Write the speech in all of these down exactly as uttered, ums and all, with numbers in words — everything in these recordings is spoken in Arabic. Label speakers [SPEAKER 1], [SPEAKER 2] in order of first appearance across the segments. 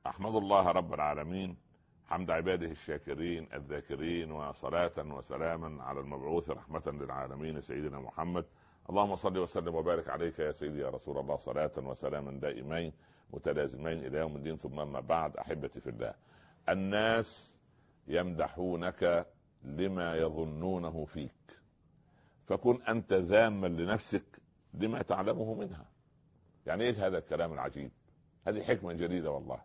[SPEAKER 1] أحمد الله رب العالمين حمد عباده الشاكرين الذاكرين، وصلاة وسلاما على المبعوث رحمة للعالمين سيدنا محمد. اللهم صل وسلم وبارك عليك يا سيدي يا رسول الله، صلاة وسلاما دائمين متلازمين إلى يوم الدين. ثم ما بعد، أحبتي في الله، الناس يمدحونك لما يظنونه فيك، فكن أنت ذاما لنفسك لما تعلمه منها. يعني إيه هذا الكلام العجيب؟ هذه حكمة جديدة والله.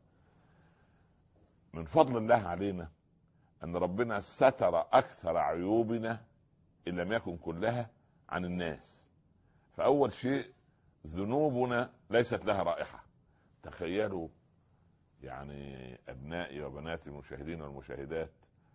[SPEAKER 1] من فضل الله علينا أن ربنا ستر أكثر عيوبنا إن لم يكن كلها عن الناس. فأول شيء، ذنوبنا ليست لها رائحة. تخيلوا يعني أبنائي وبناتي المشاهدين والمشاهدات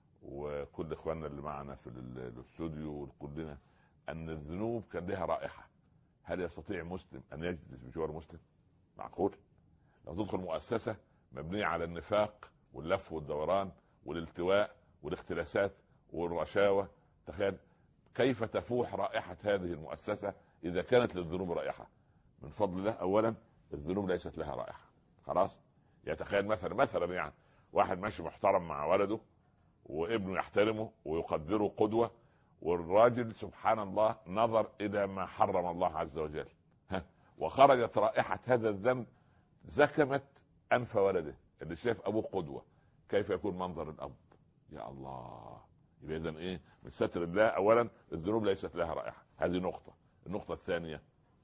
[SPEAKER 1] وكل إخواننا اللي معنا في الاستوديو وكلنا، أن الذنوب كان لها رائحة. هل يستطيع مسلم أن يجلس بجوار مسلم؟ معقول؟ لو تدخل مؤسسة مبنية على النفاق واللف والدوران والالتواء والاختلاسات والرشاوى، تخيل كيف تفوح رائحة هذه المؤسسة إذا كانت للذنوب رائحة. من فضل الله أولا الذنوب ليست لها رائحة، خلاص. يتخيل مثلا مثلا يعني واحد ماشي محترم مع ولده وابنه يحترمه ويقدره قدوة، والراجل سبحان الله نظر إلى ما حرم الله عز وجل، ها، وخرجت رائحة هذا الذنب زكمت أنف ولده اللي شاف أبوه قدوة. كيف يكون منظر الأب؟ يا الله. يبقى إذن إيه؟ من ستر الله أولا الذنوب ليست لها رائحة. هذه نقطة. النقطة الثانية،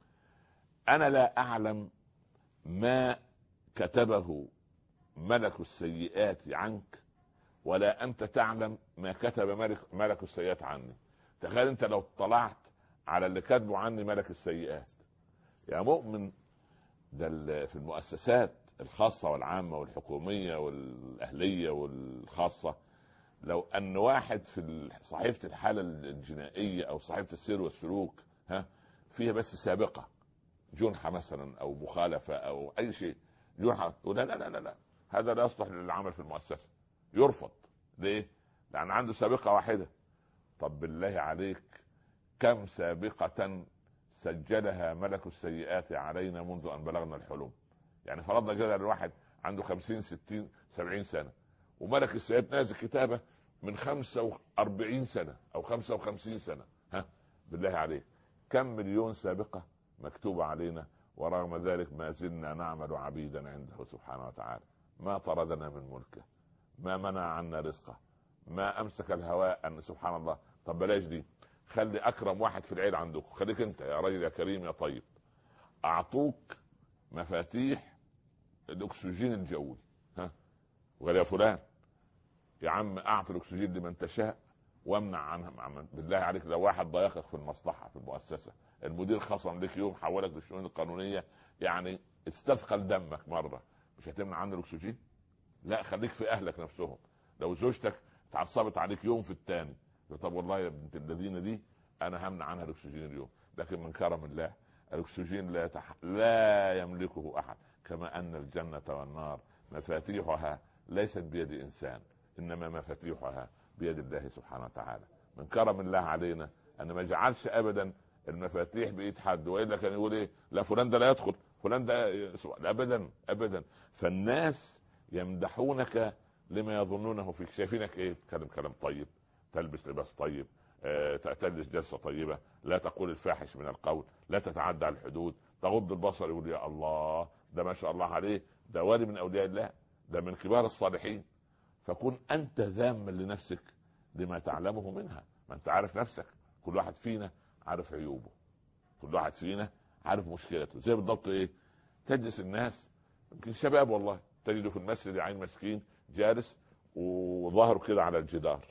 [SPEAKER 1] أنا لا أعلم ما كتبه ملك السيئات عنك، ولا أنت تعلم ما كتب ملك, ملك السيئات عني. تخيل أنت لو اطلعت على اللي كتبه عني ملك السيئات يا مؤمن. ده في المؤسسات الخاصة والعامة والحكومية والأهلية والخاصة، لو أن واحد في صحيفة الحالة الجنائية أو صحيفة السير والسلوك ها فيها بس سابقة جنحة مثلا أو مخالفة أو أي شيء، جنحة، لا لا لا لا هذا لا يصلح للعمل في المؤسسة، يرفض. ليه؟ لأن عنده سابقة واحدة. طب بالله عليك، كم سابقة سجلها ملك السيئات علينا منذ أن بلغنا الحلم؟ يعني فرضنا جدل الواحد عنده خمسين ستين سبعين سنة، وملك السيئات نازل كتابة من خمسة وأربعين سنة أو خمسة وخمسين سنة، ها بالله عليك كم مليون سابقة مكتوبة علينا، ورغم ذلك ما زلنا نعمل عبيدا عنده سبحانه وتعالى. ما طردنا من ملكه، ما منع عنا رزقه، ما أمسك الهواء أن سبحان الله. طب بلاش دي، خلي أكرم واحد في العيلة عندكم، خليك أنت يا راجل يا كريم يا طيب، أعطوك مفاتيح الأكسجين الجوي، ها، وقال يا فلان يا عم أعطي الأكسجين لمن تشاء وامنع عنها. بالله عليك لو واحد ضايقك في المصلحة في المؤسسة، المدير خصم لك يوم حولك للشؤون القانونية، يعني استثقل دمك مرة، مش هتمنع عنه الأكسجين؟ لا، خليك في أهلك نفسهم. لو زوجتك اتعصبت عليك يوم في الثاني، طب والله يا بنت الذين دي انا همنع عنها الاكسجين اليوم. لكن من كرم الله الاكسجين لا تح... لا يملكه احد. كما ان الجنة والنار مفاتيحها ليست بيد انسان، انما مفاتيحها بيد الله سبحانه وتعالى. من كرم الله علينا ان ما جعلش ابدا المفاتيح بايد حد، والا كان يقول ايه؟ لا فلان ده لا يدخل، فلان ده ابدا ابدا. فالناس يمدحونك لما يظنونه فيك. شايفينك ايه؟ تتكلم كلام طيب، تلبس لباس طيب، أه، تجلس جلسة طيبة، لا تقول الفاحش من القول، لا تتعدى على الحدود، تغض البصر، يقول يا الله ده ما شاء الله عليه، ده ولي من أولياء الله، ده من كبار الصالحين. فكن أنت ذاما لنفسك لما تعلمه منها. ما أنت عارف نفسك، كل واحد فينا عارف عيوبه، كل واحد فينا عارف مشكلته. زي بالضبط ايه؟ تجلس الناس يمكن شباب والله تجده في المسجد عين مسكين جالس وظهره كده على الجدار،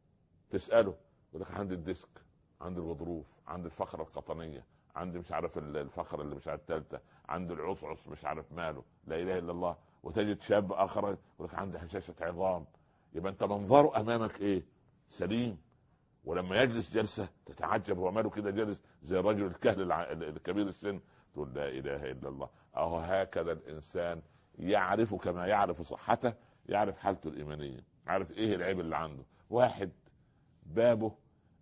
[SPEAKER 1] تسأله يقول لك عندي الديسك، عندي الغضروف، عندي الفقرة القطنية، عندي مش عارف الفقرة اللي مش عارف الثالثة، عندي العصعص مش عارف ماله، لا إله إلا الله. وتجد شاب آخر يقول لك عندي هشاشة عظام. يبقى أنت منظره أمامك إيه؟ سليم. ولما يجلس جلسة تتعجب هو ماله كده جالس زي الرجل الكهل الكبير السن، تقول لا إله إلا الله. أهو هكذا الإنسان يعرف كما يعرف صحته، يعرف حالته الإيمانية، عارف إيه العيب اللي عنده. واحد بابه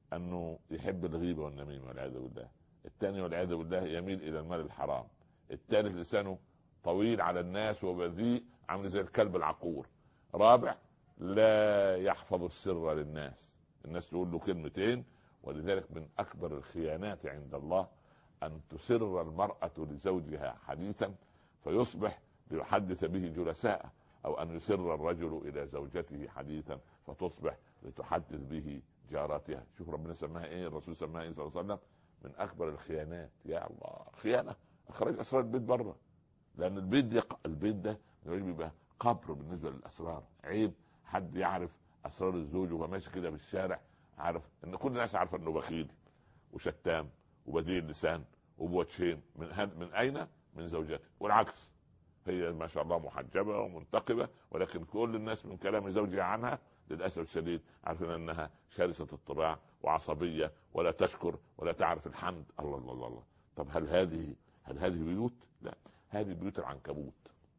[SPEAKER 1] أنه يحب الغيبة والنميمة والعياذ بالله، الثاني والعياذ بالله يميل إلى المال الحرام، الثالث لسانه طويل على الناس وبذيء عامل زي الكلب العقور. رابع، لا يحفظ السر للناس، الناس تقول له كلمتين. ولذلك من اكبر الخيانات عند الله ان تسر المرأة لزوجها حديثا فيصبح ليحدث به جلساء، او ان يسر الرجل الى زوجته حديثا فتصبح لتحدث به جاراتها. شوف ربنا سماها ايه، الرسول سماها ايه صلى الله عليه وسلم؟ من اكبر الخيانات. يا الله، خيانة، اخرج اسرار البيت بره. لان البيت ده البيت ده بيبقى قبر بالنسبه للاسرار. عيب حد يعرف اسرار الزوج وهو ماشي كده في الشارع، عارف ان كل الناس عارفه انه بخيل وشتام وبذيء اللسان وبوجهين. من هد من اين؟ من زوجته. والعكس، هي ما شاء الله محجبه ومنتقبه، ولكن كل الناس من كلام زوجها عنها للاسف الشديد عارفين انها شرسه الطباع وعصبيه ولا تشكر ولا تعرف الحمد. الله الله الله, الله. طب هل هذه هل هذه بيوت؟ لا، هذه بيوت العنكبوت.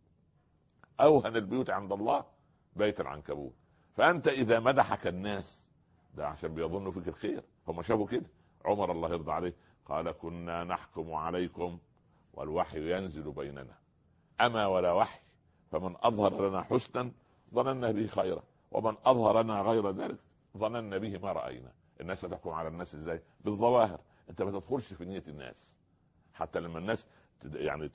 [SPEAKER 1] اوهن البيوت عند الله بيت العنكبوت. فانت اذا مدحك الناس ده عشان بيظنوا فيك الخير، هم شافوا كده. عمر الله يرضى عليه قال: كنا نحكم عليكم والوحي ينزل بيننا، اما ولا وحي، فمن اظهر لنا حسنا ظننا به خيرا، ومن اظهر لنا غير ذلك ظننا به ما راينا. الناس تحكم على الناس ازاي؟ بالظواهر. انت ما تدخلش في نيه الناس. حتى لما الناس يعني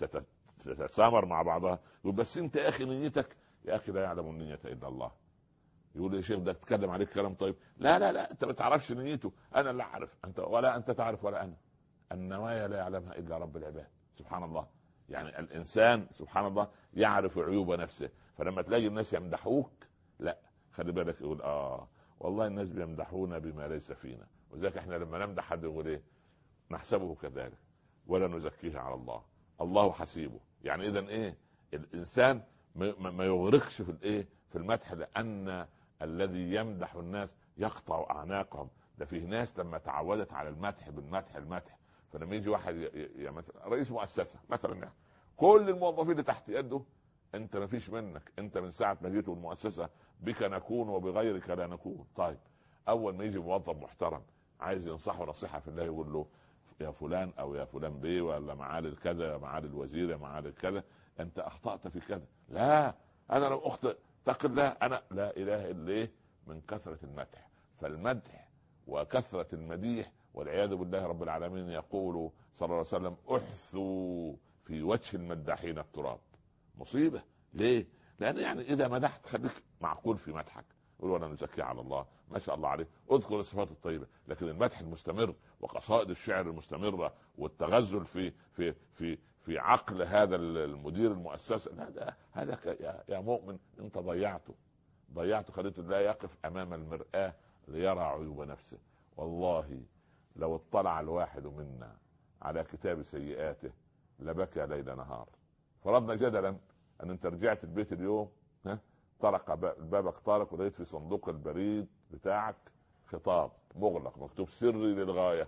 [SPEAKER 1] تتسامر مع بعضها يقول: بس انت يا اخي نيتك، يا اخي لا يعلم النية الا الله. يقول: يا شيخ ده تتكلم عليك كلام طيب. لا لا لا، انت ما تعرفش نيته، انا اللي اعرف، انت ولا انت تعرف ولا انا. النوايا لا يعلمها الا رب العباد. سبحان الله. يعني الانسان سبحان الله يعرف عيوب نفسه. فلما تلاقي الناس يمدحوك، لا، خلي بالك، يقول: اه والله الناس بيمدحونا بما ليس فينا. وذلك احنا لما نمدح حد يقول ايه؟ نحسبه كذلك ولا نزكيه على الله، الله حسيبه. يعني اذا ايه؟ الانسان ما يغرقش في الايه؟ في المدح، لان الذي يمدح الناس يقطع اعناقهم. ده فيه ناس لما تعودت على المدح بالمدح المدح، فلما يجي واحد ي... ي... مثلا رئيس مؤسسه مثلا، يعني كل الموظفين اللي تحت يده انت ما فيش منك، انت من ساعه ما جيت المؤسسه بك نكون وبغيرك لا نكون. طيب اول ما يجي موظف محترم عايز ينصحه نصيحه في الله، يقول له: يا فلان او يا فلان بيه، ولا معالي الكذا، يا معالي الوزير، يا معالي الكذا، انت اخطأت في كذا. لا، انا لو اخطئ اتق الله، انا لا اله الا ايه؟ من كثرة المدح. فالمدح وكثرة المديح والعياذ بالله رب العالمين يقول صلى الله عليه وسلم: احثوا في وجه المداحين التراب. مصيبة. ليه؟ لان يعني اذا مدحت خليك معقول في مدحك، قول: وانا نزكي على الله، ما شاء الله عليه، اذكر الصفات الطيبه. لكن المدح المستمر وقصائد الشعر المستمره والتغزل في في في في عقل هذا المدير المؤسسه، هذا هذا يا مؤمن انت ضيعته ضيعته خليته لا يقف امام المرآة ليرى عيوب نفسه. والله لو اطلع الواحد منا على كتاب سيئاته لبكى ليل نهار. فرضنا جدلا ان انت رجعت البيت اليوم، ها، طرق بابك طارق ولقيت في صندوق البريد بتاعك خطاب مغلق مكتوب سري للغاية،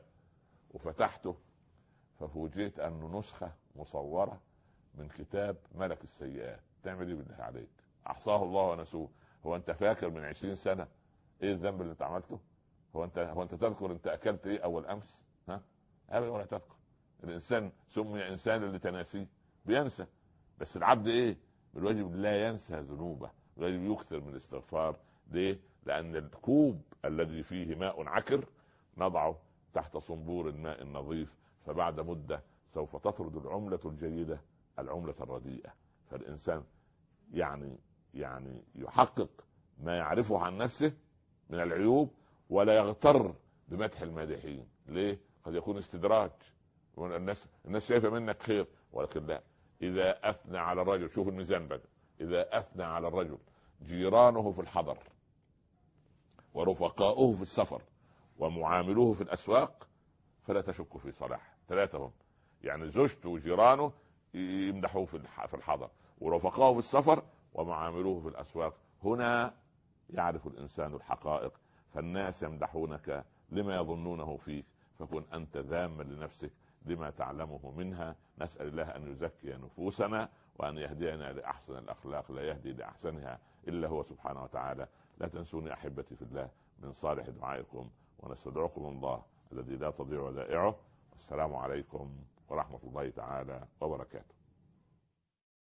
[SPEAKER 1] وفتحته ففوجئت انه نسخة مصورة من كتاب ملك السيئات. تعمل ايه بالله عليك؟ احصاه الله ونسوه. هو انت فاكر من عشرين سنة ايه الذنب اللي انت عملته؟ هو انت هو انت تذكر انت اكلت ايه اول امس؟ ها، ابدا ولا تذكر. الانسان سمي انسان لتناسيه، بينسى. بس العبد ايه؟ بالواجب لا ينسى ذنوبه، بالواجب يكثر من الاستغفار. ليه؟ لان الكوب الذي فيه ماء عكر نضعه تحت صنبور الماء النظيف، فبعد مدة سوف تطرد العملة الجيدة العملة الرديئة. فالإنسان يعني يعني يحقق ما يعرفه عن نفسه من العيوب، ولا يغتر بمدح المادحين. ليه؟ قد يكون استدراج، الناس الناس شايفة منك خير، ولكن لا. إذا أثنى على الرجل، شوف الميزان بدأ، إذا أثنى على الرجل جيرانه في الحضر ورفقاؤه في السفر ومعاملوه في الأسواق فلا تشك في صلاح. ثلاثة هم، يعني زوجته وجيرانه يمدحوه في الحضر، ورفقاؤه في السفر، ومعاملوه في الأسواق. هنا يعرف الإنسان الحقائق. فالناس يمدحونك لما يظنونه فيك، فكن أنت ذاما لنفسك لما تعلمه منها. نسأل الله أن يزكي نفوسنا وأن يهدينا لأحسن الأخلاق، لا يهدي لأحسنها إلا هو سبحانه وتعالى. لا تنسوني أحبتي في الله من صالح دعائكم، ونستدعكم الله الذي لا تضيع ودائعه. والسلام عليكم ورحمة الله تعالى وبركاته.